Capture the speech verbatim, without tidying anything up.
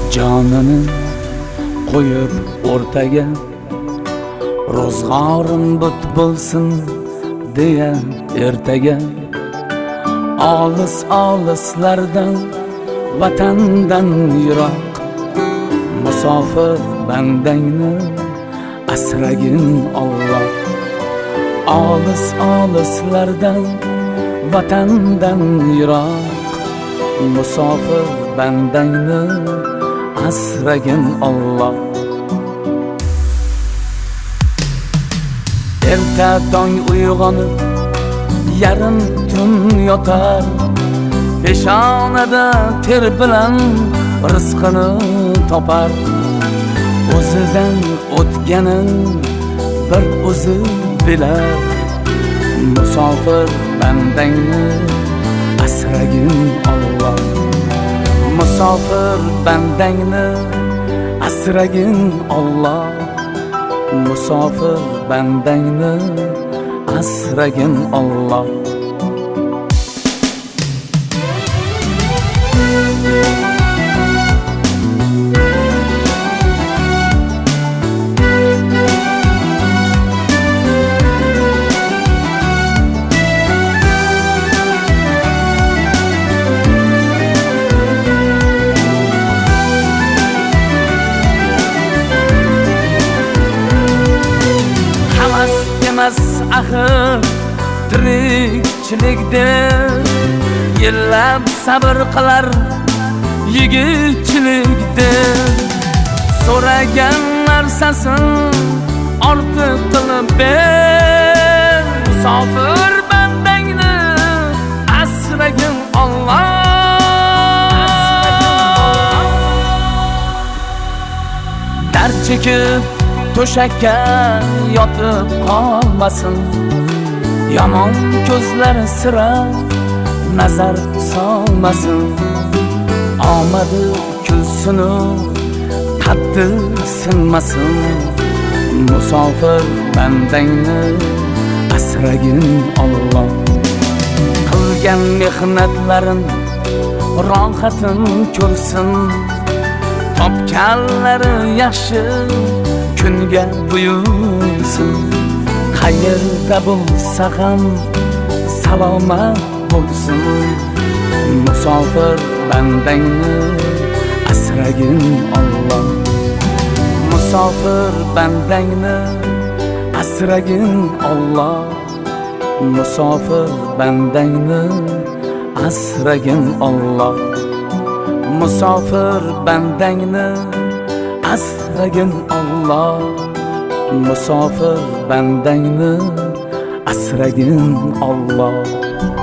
Jonini qo'yib o'rtaga, ro'zg'orim but bo'lsin deya ertaga, olis olislardan vatandan yiroq musofir bandangni asragin Alloh. Olis olislardan vatandan yiroq musofir bandangni asragin Alloh. Erta tong uyg'onib yarim tun yotar, peshonada ter bilan rizqini topar. O'zidan o'tganin bir o'zi bilar, musofir bandangni asragin Alloh. Musofir bandangni asragin Alloh. Musofir bandangni asragin Alloh. Axir tirikchilikda yillab sabr qilar yigitchilikda, so'ragan narsasin ortiq qilib ber, musofir bandangni asragin Alloh. Dard chekib to'shakka yotib qolmasin, yomon ko'zlari sira nazar solmasin. Omadi kulsinu qaddi sinmasin, musofir bandangni asragin Alloh. Qilgan mehnatlarin rohatin ko'rsin, topganlari yaxshi kunga buyursin. Qayerda bo'lsa ham salomat bo'lsin, musofir bandangni asragin Alloh. Musofir bandangni asragin Alloh. Musofir bandangni asragin Alloh. Musofir bandangni asragin Alloh. Musofir bandangni asragin Alloh.